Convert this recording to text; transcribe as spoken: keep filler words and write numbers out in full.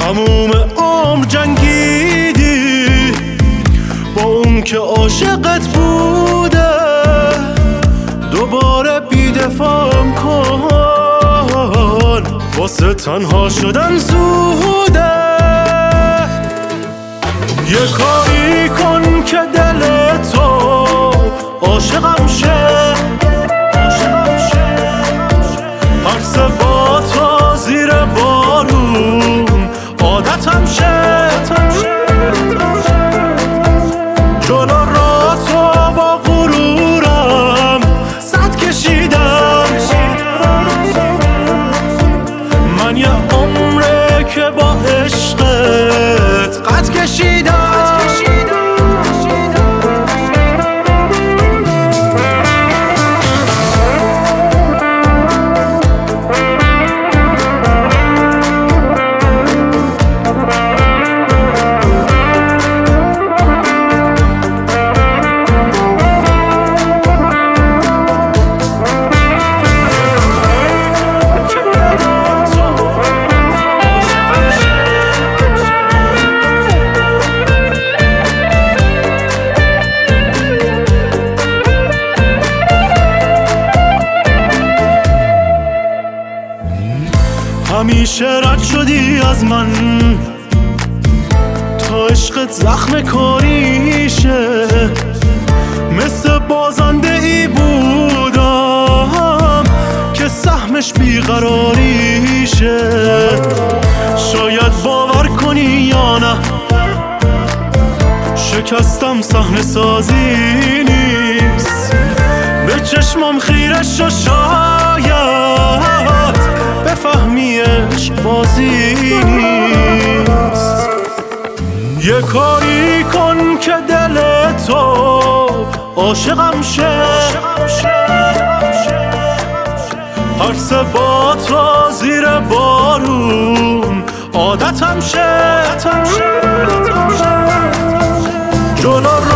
تموم عمر جنگیدی با اون که عاشقت بوده، دوباره بی‌دفاعم کن، واسه تنها شدن زوده. یه کاری کن که دل تو عاشقم شه، هر سه با تو زیر بارون عادتم شه. جلو را تو با غرورم صد کشیدم، من یه عمره که با عشقت قد کشیدم. همیشه رد شدی از من تا عشقت زخم کاریشه، مثل بازنده ای بودم که سهمش بیقراریشه. شاید باور کنی یا نه، شکستم صحنه سازی نیست، به چشمم خیره شو، شاید بفهمی عشق بازی نیست. یه کاری کن که دل تو عاشقم شه، هر سه با تو زیر بارون عادتم شه. جلو